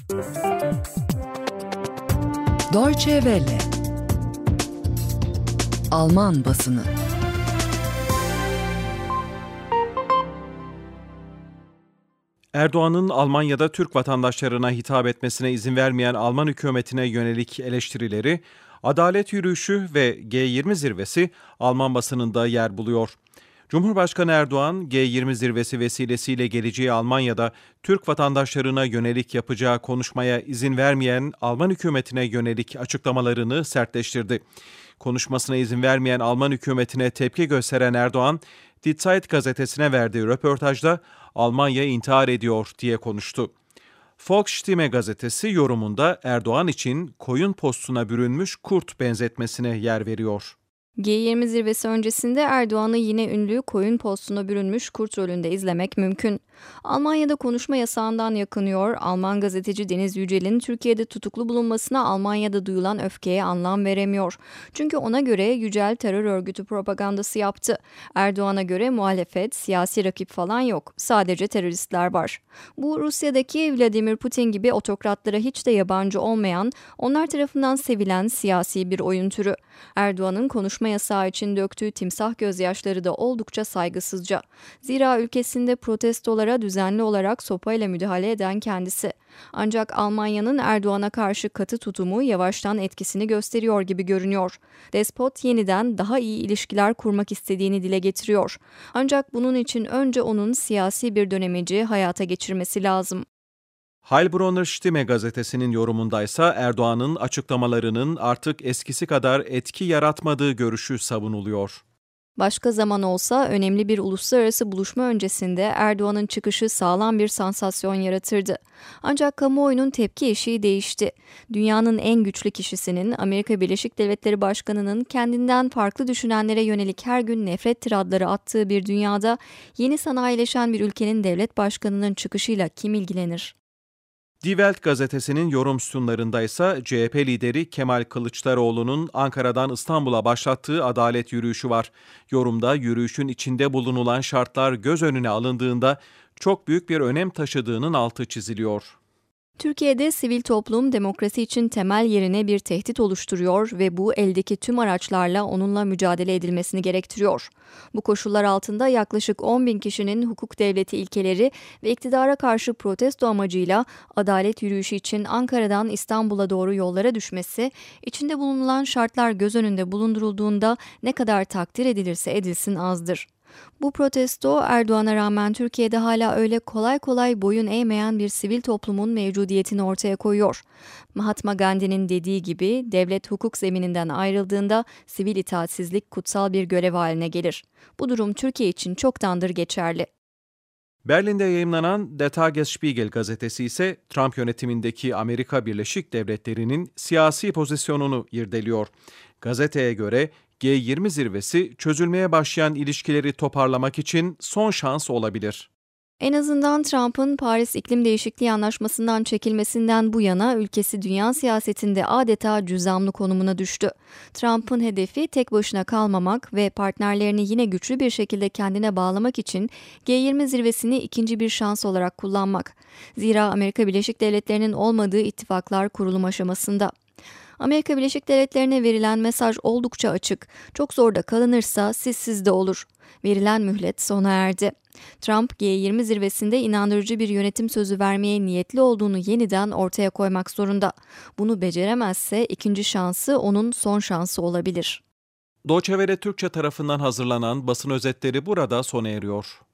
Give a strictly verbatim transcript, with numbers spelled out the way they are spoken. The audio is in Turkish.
Deutsche Welle. Alman basını. Erdoğan'ın Almanya'da Türk vatandaşlarına hitap etmesine izin vermeyen Alman hükümetine yönelik eleştirileri, adalet yürüyüşü ve G yirmi zirvesi Alman basınında yer buluyor. Cumhurbaşkanı Erdoğan, G yirmi zirvesi vesilesiyle geleceği Almanya'da Türk vatandaşlarına yönelik yapacağı konuşmaya izin vermeyen Alman hükümetine yönelik açıklamalarını sertleştirdi. Konuşmasına izin vermeyen Alman hükümetine tepki gösteren Erdoğan, Die Zeit gazetesine verdiği röportajda Almanya intihar ediyor diye konuştu. Volksstimme gazetesi yorumunda Erdoğan için koyun postuna bürünmüş kurt benzetmesine yer veriyor. G yirmi zirvesi öncesinde Erdoğan'ı yine ünlü koyun postuna bürünmüş kurt rolünde izlemek mümkün. Almanya'da konuşma yasağından yakınıyor. Alman gazeteci Deniz Yücel'in Türkiye'de tutuklu bulunmasına Almanya'da duyulan öfkeye anlam veremiyor. Çünkü ona göre Yücel terör örgütü propagandası yaptı. Erdoğan'a göre muhalefet, siyasi rakip falan yok. Sadece teröristler var. Bu Rusya'daki Vladimir Putin gibi otokratlara hiç de yabancı olmayan, onlar tarafından sevilen siyasi bir oyun türü. Erdoğan'ın konuşma yasağı için döktüğü timsah gözyaşları da oldukça saygısızca. Zira ülkesinde protestolara düzenli olarak sopayla müdahale eden kendisi. Ancak Almanya'nın Erdoğan'a karşı katı tutumu yavaştan etkisini gösteriyor gibi görünüyor. Despot yeniden daha iyi ilişkiler kurmak istediğini dile getiriyor. Ancak bunun için önce onun siyasi bir dönemeci hayata geçirmesi lazım. Heilbronner Stimme gazetesinin yorumundaysa Erdoğan'ın açıklamalarının artık eskisi kadar etki yaratmadığı görüşü savunuluyor. Başka zaman olsa önemli bir uluslararası buluşma öncesinde Erdoğan'ın çıkışı sağlam bir sansasyon yaratırdı. Ancak kamuoyunun tepki eşiği değişti. Dünyanın en güçlü kişisinin, Amerika Birleşik Devletleri Başkanı'nın kendinden farklı düşünenlere yönelik her gün nefret tiradları attığı bir dünyada yeni sanayileşen bir ülkenin devlet başkanının çıkışıyla kim ilgilenir? Die Welt gazetesinin yorum sütunlarında ise C H P lideri Kemal Kılıçdaroğlu'nun Ankara'dan İstanbul'a başlattığı adalet yürüyüşü var. Yorumda yürüyüşün içinde bulunulan şartlar göz önüne alındığında çok büyük bir önem taşıdığının altı çiziliyor. Türkiye'de sivil toplum demokrasi için temel yerine bir tehdit oluşturuyor ve bu eldeki tüm araçlarla onunla mücadele edilmesini gerektiriyor. Bu koşullar altında yaklaşık on bin kişinin hukuk devleti ilkeleri ve iktidara karşı protesto amacıyla adalet yürüyüşü için Ankara'dan İstanbul'a doğru yollara düşmesi, içinde bulunulan şartlar göz önünde bulundurulduğunda ne kadar takdir edilirse edilsin azdır. Bu protesto Erdoğan'a rağmen Türkiye'de hala öyle kolay kolay boyun eğmeyen bir sivil toplumun mevcudiyetini ortaya koyuyor. Mahatma Gandhi'nin dediği gibi devlet hukuk zemininden ayrıldığında sivil itaatsizlik kutsal bir görev haline gelir. Bu durum Türkiye için çoktandır geçerli. Berlin'de yayımlanan Der Tagesspiegel gazetesi ise Trump yönetimindeki Amerika Birleşik Devletleri'nin siyasi pozisyonunu irdeliyor. Gazeteye göre G yirmi zirvesi çözülmeye başlayan ilişkileri toparlamak için son şans olabilir. En azından Trump'ın Paris İklim Değişikliği Anlaşması'ndan çekilmesinden bu yana ülkesi dünya siyasetinde adeta cüzamlı konumuna düştü. Trump'ın hedefi tek başına kalmamak ve partnerlerini yine güçlü bir şekilde kendine bağlamak için G yirmi zirvesini ikinci bir şans olarak kullanmak. Zira Amerika Birleşik Devletleri'nin olmadığı ittifaklar kurulum aşamasında. Amerika Birleşik Devletleri'ne verilen mesaj oldukça açık. Çok zorda kalınırsa sizsiz de olur. Verilen mühlet sona erdi. Trump G yirmi zirvesinde inandırıcı bir yönetim sözü vermeye niyetli olduğunu yeniden ortaya koymak zorunda. Bunu beceremezse ikinci şansı onun son şansı olabilir. Deutsche Welle Türkçe tarafından hazırlanan basın özetleri burada sona eriyor.